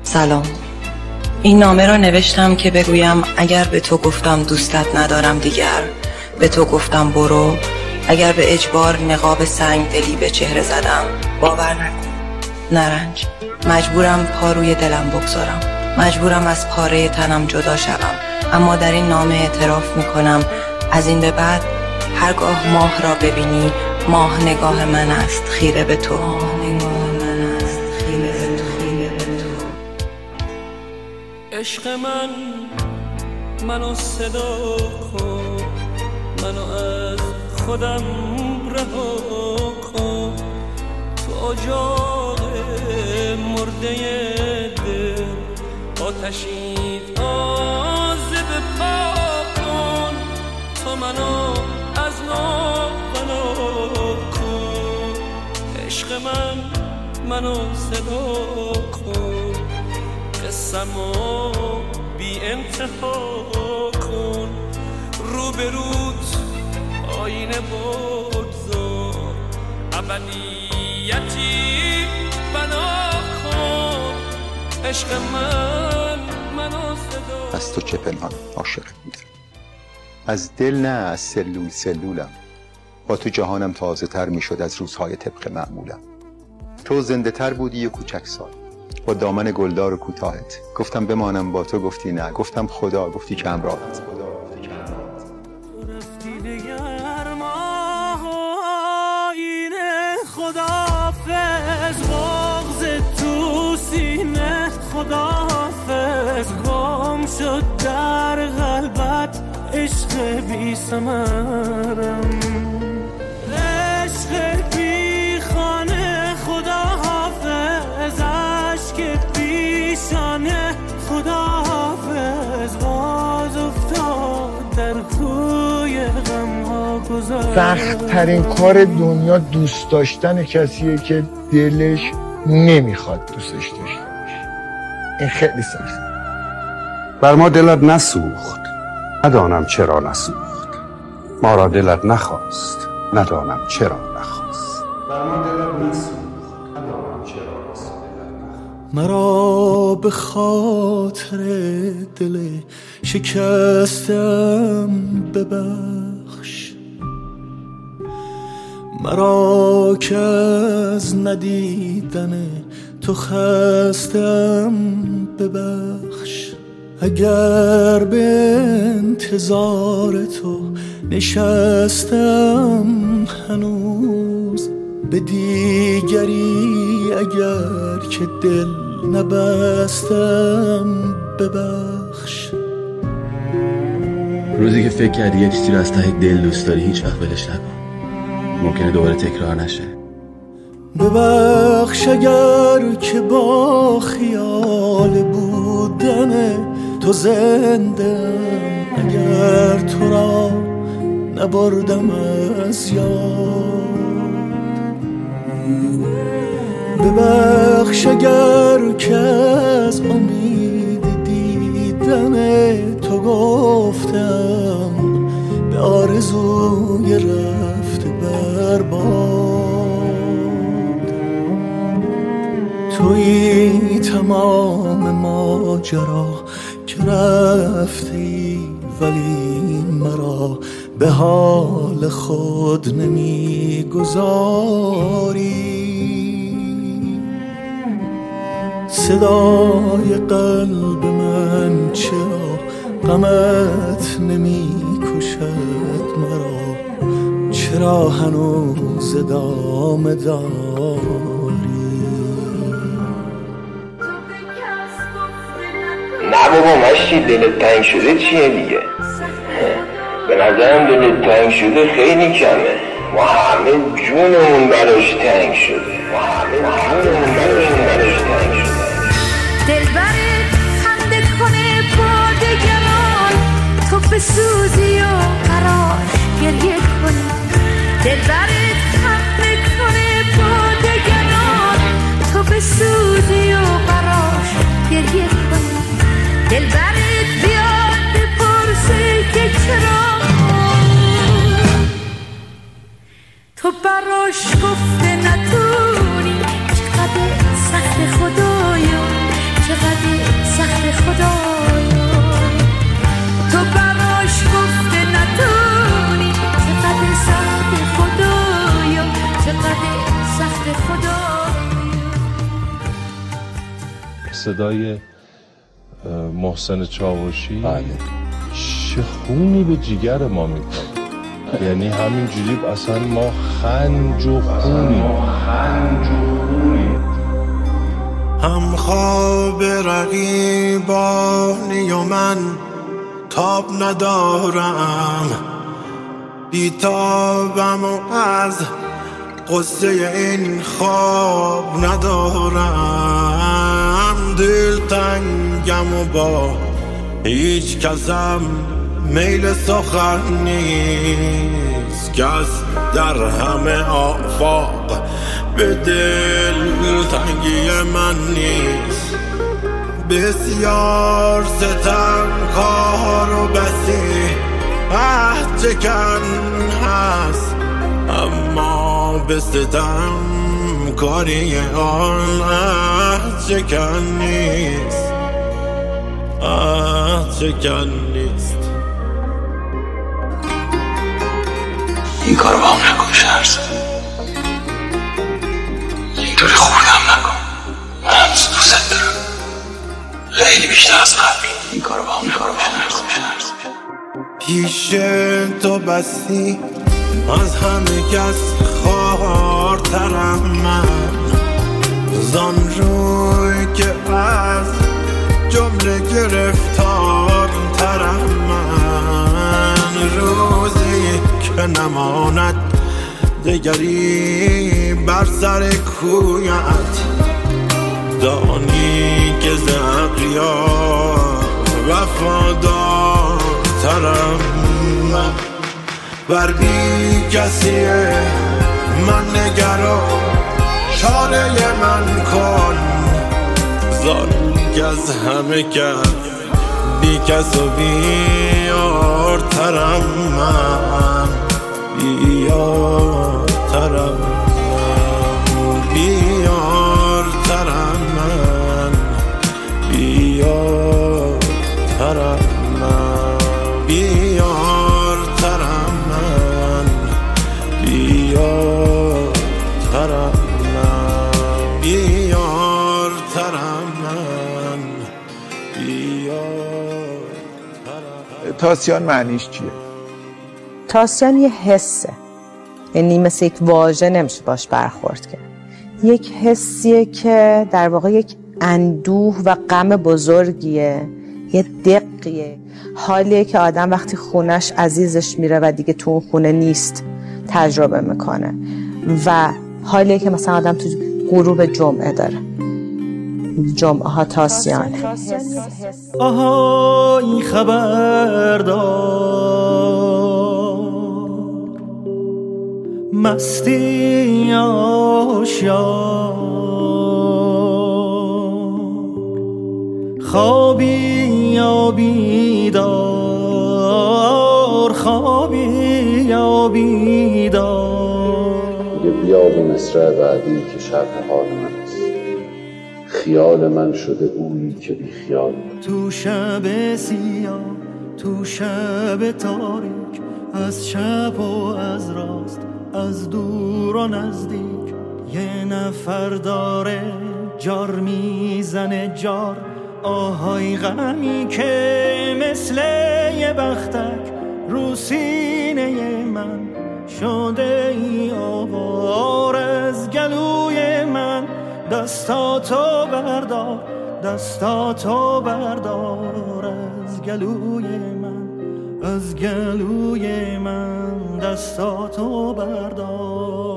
سلام. این نامه را نوشتم که بگویم اگر به تو گفتم دوستت ندارم دیگر، به تو گفتم برو، اگر به اجبار نقاب سنگ دلی به چهره زدم، باور نکن، نرنج، مجبورم پا روی دلم بگذارم، مجبورم از پاره تنم جدا شوم، اما در این نامه اعتراف میکنم از این به بعد هرگاه ماه را ببینی، ماه نگاه من است خیره به تو، ماه نگاه من است خیره به تو، خیره به تو. عشق منو صدا کن، منو از خودم رها کن، تو اجاق مرده دل آتشی تازه بپا کن، تو منو از نو بنا کن. عشق منو صدا کن، قصه‌مو بی انتها کن، روبروت آینه بگذار، ابدیتی بنا کن. عشق منو صدا. از تو چه پنهان عاشق بودم، از دل نه از سلول سلولم، با تو جهانم تازه تر می شد از روزهای طبق معمولم. تو زنده تر بودی و کوچک سال با دامن گلدار و کوتاهت، گفتم بمانم با تو گفتی نه، گفتم خدا گفتی که همراهت. خداحافظ گم شد در قلبت عشق بی ثمرم، عشق بی خانه. خداحافظ عشق بی شانه، خداحافظ باز افتاد در کوی غم‌ها گذار. سخت ترین کار دنیا دوست داشتن کسیه که دلش نمیخواد دوستش داشته باشه. این خیلی سخت. بر ما دلت نسوخت، ندانم چرا نسوخت، ما را دلت نخواست، ندانم چرا نخواست. بر ما دلت نسوخت، ندانم چرا نسوخت. مرا به خاطر دل شکستم ببخش، مرا که از ندیدن تو خستم ببخش. اگر به انتظار تو نشستم هنوز، به دیگری اگر که دل نبستم ببخش. روزی که فکر کردی یه چیزی رو از ته دل دوست داری هیچ وقت ولش نکن، ممکنه دوباره تکرار نشه. ببخش اگر که با خیال بودن تو زنده، اگر تو را نبردم از یاد. ببخش اگر که از امید دیدن تو گفتم به آرزوی رفت برباد. تویی تمام ماجرا که رفتی، ولی مرا به حال خود نمیگذاری. صدای قلب من چرا غمت نمیکشد مرا، چرا هنوز ادامه داری؟ نه بابا مشتی، دلت تنگ شده چیه دیگه؟ به نظرم دلت تنگ شده خیلی کمه، ما همه جونمون براش تنگ شده، ما همه جونمون براش تنگ شده. دلبرت خنده کنه با دگران، تو بسوزی و قرار گریه کنی. دلبرت خنده کنه با دگران، تو بسوزی و قرار گریه کنی. دلبرت بیاد بپرسه که چرا تو براش گفته نتونی. چقدر سخت خدایا، چقدر صدای محسن چاوشی بله. چه خونی به جیگر ما میکنه. یعنی همینجوری اصلا ما خنج و خونیم. هم خواب رقیبانی و من تاب ندارم، بیتابم و از قصه این خواب ندارم. دل تنگم و با هیچ کسم میل سخن نیست، کس در همه آفاق به دل تنگی من نیست. بسیار ستمکار و بسی عهد چکن هست، اما به ستم کاری آن عهد چکن نیست، عهد چکن نیست. این کارو با هم نکن شرز، اینطوری خوردم نکن. من هنوز دوست دارم خیلی بیشتر از قبل. این کارو با هم نکن شرز. پیش تو بسی از همه کس خوارترم من، زان روی که از جمله گرفتارترم من. روزی که نماند دگری بر سر کویت، دانی که ز اغیار وفادارترم من. بر بی کسیه من نگرا، چاره من کن، زان که از همه کس بی کس و بیارترم من، بیارترم من، بیارترم من، بیارترم من، بیارترم من، بیارترم من، بیارترم من، بیارترم. تاسیان معنیش چیه؟ تاسیان یه حسه، یعنی مثل یک واژه نمیشه باش برخورد کرد. یک حسیه که در واقع یک اندوه و غم بزرگیه، یه دقیقه، حالیه که آدم وقتی خونش عزیزش میره و دیگه تو اون خونه نیست تجربه میکنه، و حالیه که مثلا آدم تو غروب جمعه داره. جمعه ها تاسیانه. آها این خبردار، مستی آشیار، خوابی یا بیدار، خوابی یا بیدار. بیا به مصرع بعدی که شرح حال من است، خیال من شده اویی که بی خیال. تو شب سیاه، تو شب تاریک، از چپ و از راست، از دور و نزدیک، یه نفر داره جار میزنه جار. آهای غمی که مثل یه بختک رو سینه من شده ای آوار. از گلوی من دستاتو بردار، دستاتو بردار. از گلوی من، از گلوی من دستاتو بردار.